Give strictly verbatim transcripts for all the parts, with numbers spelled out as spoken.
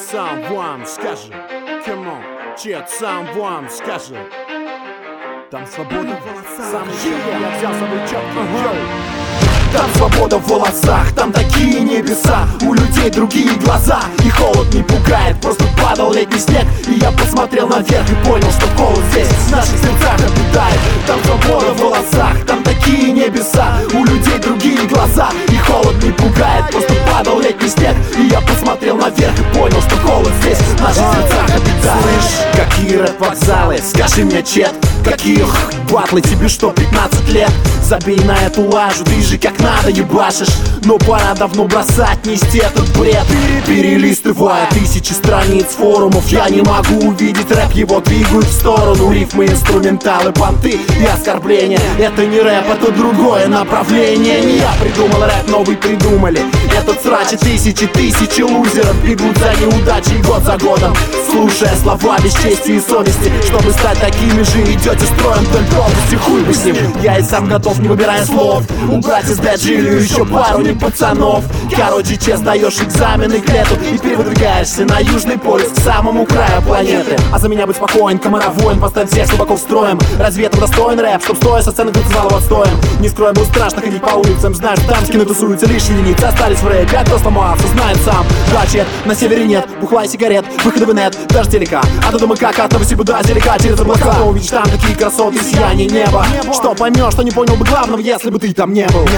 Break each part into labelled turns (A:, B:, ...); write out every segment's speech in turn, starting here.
A: someone скажи, come on, чет, someone скажи. Там свобода в волосах. Я взял с собой четкий. Там свобода в волосах, там такие небеса. У людей другие глаза, и холод не пугает. Просто падал летний снег, и я посмотрел наверх и понял, что холод здесь в наших сердцах обитает. Там свобода в волосах, там такие небеса. У людей другие глаза, и холод не пугает. Просто падал летний снег, и я посмотрел наверх и понял, что холод здесь в наших сердцах обитает. Слышь, какие рэп-вокзалы, скажи мне, чет, какие батлы, тебе что, пятнадцать лет? Забей на эту лажу, ты же как надо ебашишь. Но пора давно бросать, нести этот бред. Перелистывая тысячи страниц форумов, я не могу увидеть рэп, его двигают в сторону. Рифмы, инструменталы, понты и оскорбления. Это не рэп, это другое направление. Не я придумал рэп, но вы придумали этот срач, и тысячи, тысячи лузеров бегут за неудачей год за годом, слушая слова без чести и совести. Чтобы стать такими же, идете строем вдоль пропасти. Хуй бы с ним, я и сам готов, не выбирая слов, убрать из джилью еще пару не пацанов. Короче, че, сдаешь экзамены к лету и передвигаешься на южный полюс, к самому краю планеты. А за меня будь спокоен, комара воин, поставь всех глубоко встроем. Разве это достоин рэп, чтоб стоя со сцены крутить залу отстоем? Не скрою, было страшно ходить по улицам, знаешь, там скины тусуются, лишь единицы остались в рэпе. А кто сломался, знает сам. Да, чет, на севере нет бухла и сигарет, выхода в инет, даже телека. А до дома как от Новосибуда, далека через облака. Но увидишь там такие красоты, сияние неба. Что поймешь, что не понял бы главного, если бы ты там не был.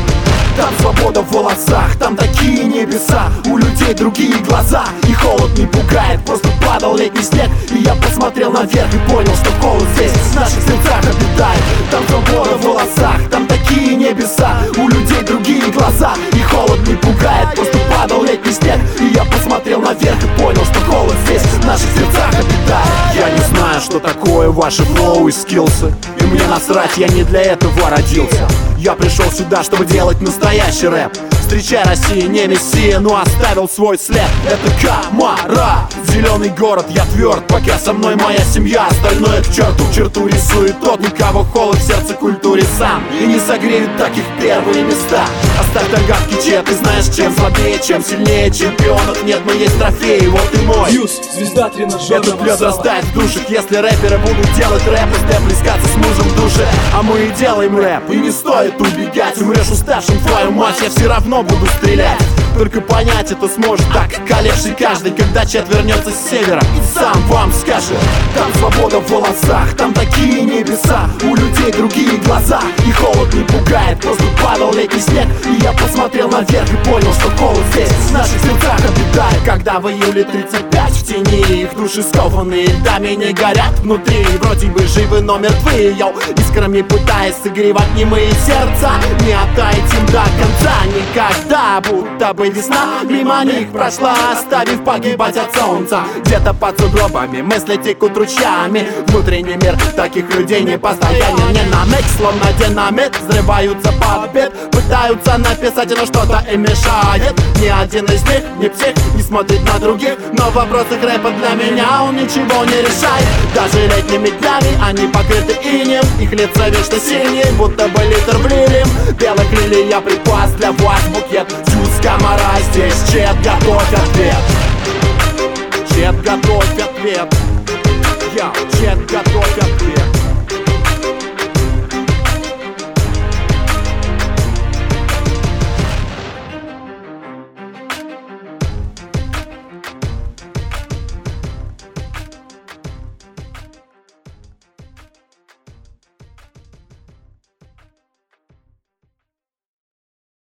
A: Там свобода в волосах, там такие небеса. У людей другие глаза, и холод не пугает. Просто падал летний снег, и я посмотрел наверх и понял, что холод здесь в наших сердцах обитает. Там свобода в волосах, там такие небеса. У людей другие глаза, и холод не пугает. Просто падал летний снег, и я посмотрел наверх и понял, что холод здесь в наших сердцах обитает. Я не знаю, что такое ваши флоу и скиллсы, и мне насрать, я не для этого родился. Я пришел сюда, чтобы делать настоящий рэп. Встречай, Россия, не мессия, но оставил свой след. Это Камара, зеленый город, я тверд, пока со мной моя семья. Остальное к черту, черту рисует тот, у кого холод в сердце культуре сам. И не согреют таких первые места. Оставь догадки, чет, ты знаешь, чем слабее, чем сильнее. Чемпионов нет, но есть трофеи, вот и мой
B: Юс, звезда тренажерного
A: этот лед растает в душах, если рэперы будут делать рэп, и степ плескаться с мужем в душе. А мы и делаем рэп, и не стоит убегать. Умрешь уставшим, твою мать, я все равно буду стрелять. Только понять это сможет так колевший каждый, когда чет вернется с севера и сам вам скажет. Там свобода в волосах, там такие небеса. У людей другие глаза, и холод не пугает. Просто падал летний снег, и я посмотрел наверх и понял, что холод здесь в наших сердцах обитает. Когда в июле тридцать пять в тени, их души скованные льдами не горят внутри. Вроде бы живы, но мертвые, йоу, искрами пытаясь согревать немые сердца. Не отдать им до конца никогда, будто бы весна мимо них прошла, оставив погибать от солнца. Где-то под сугробами мысли текут ручьями. Внутренний мир таких людей не постоянен. Не на миг, словно динамит, взрываются под бит. Пытаются написать, но что-то им мешает. Ни один из них не псих, не смотрит на других. Но в вопросах рэпа для меня он ничего не решает. Даже летними днями они покрыты инеем. Их лица вечно синие, будто бы литр в лилиям. Белых лилий я припас для вас букет. Юс, Камара, здесь чет, готовь ответ. Чет, готовь ответ. Я, чет, готовь ответ.